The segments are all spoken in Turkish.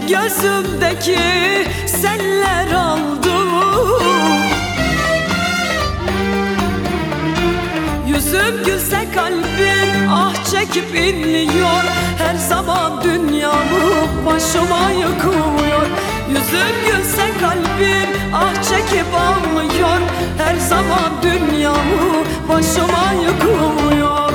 gözümdeki seller aldı. Yüzüm gülse kalbim ah çekip inliyor. Her zaman dünyamı başıma yıkıyor. Yüzüm gülse kalbim ah çekip ağlıyor. Her zaman dünyamı başıma yıkıyor.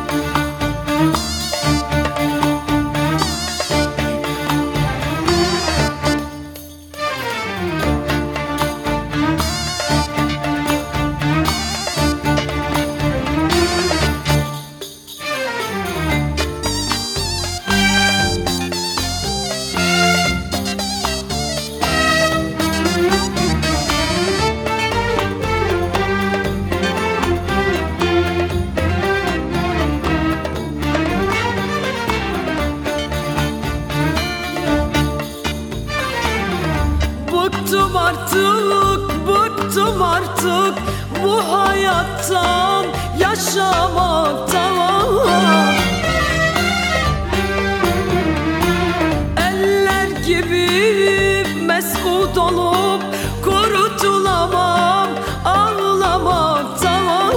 Bıktım artık, bıktım artık bu hayattan, yaşamaktan. Eller gibi mesut olup kurutulamam ağlamaktan.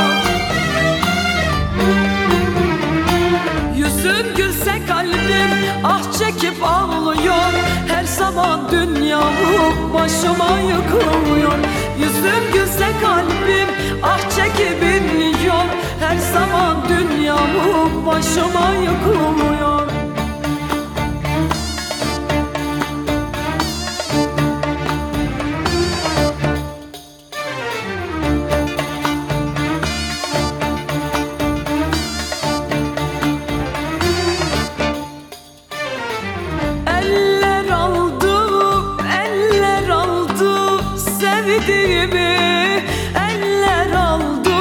Yüzüm gülse kalbim ah çekip ağlıyor. Her zaman dünyamı başıma yıkıyor. Yüzüm gülse kalbim ah çekip inliyor. Her zaman dünyamı başıma yıkıyor. Sevdiğimi eller aldı.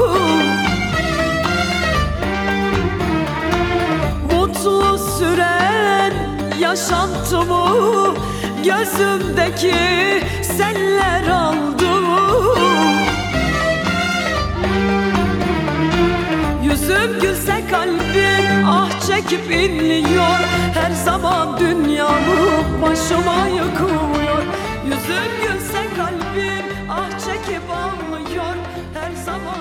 Mutlu süren yaşantımı gözümdeki seller aldı. Yüzüm gülse kalbim ah çekip inliyor. Her zaman dünyamı başıma yıkıyor. Yüzüm gülse kalbim ah çekip ağlıyor. Her zaman